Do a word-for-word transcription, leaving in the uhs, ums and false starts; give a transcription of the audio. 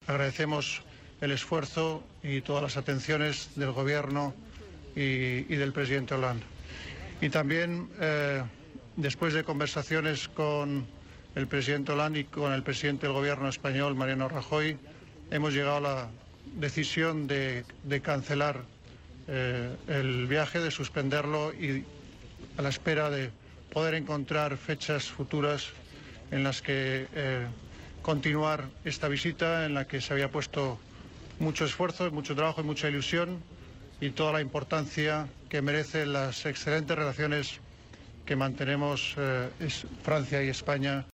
agradecemos el esfuerzo y todas las atenciones del Gobierno y, y del presidente Hollande. Y también, eh, después de conversaciones con el presidente Hollande y con el presidente del Gobierno español, Mariano Rajoy, hemos llegado a la decisión de, de cancelar eh, el viaje, de suspenderlo y a la espera de poder encontrar fechas futuras en las que eh, continuar esta visita, en la que se había puesto mucho esfuerzo, mucho trabajo y mucha ilusión, y toda la importancia que merecen las excelentes relaciones que mantenemos eh, Francia y España.